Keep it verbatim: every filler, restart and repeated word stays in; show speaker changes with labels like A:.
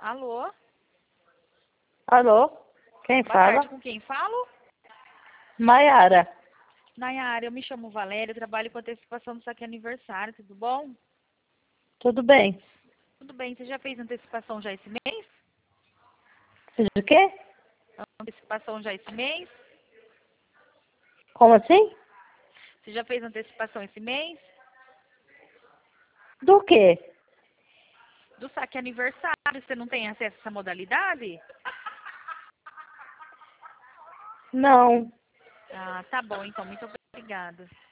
A: Alô?
B: Alô? Quem
A: Boa
B: fala?
A: tarde, com quem falo?
B: Maiara.
A: Nayara, eu me chamo Valéria, eu trabalho com antecipação do saque aniversário, tudo bom?
B: Tudo bem?
A: Tudo bem, você já fez antecipação já esse mês?
B: Fiz o quê?
A: Antecipação já esse mês?
B: Como assim?
A: Você já fez antecipação esse mês?
B: Do quê?
A: Do saque aniversário, você não tem acesso a essa modalidade?
B: Não.
A: Ah, tá bom, então, muito obrigada.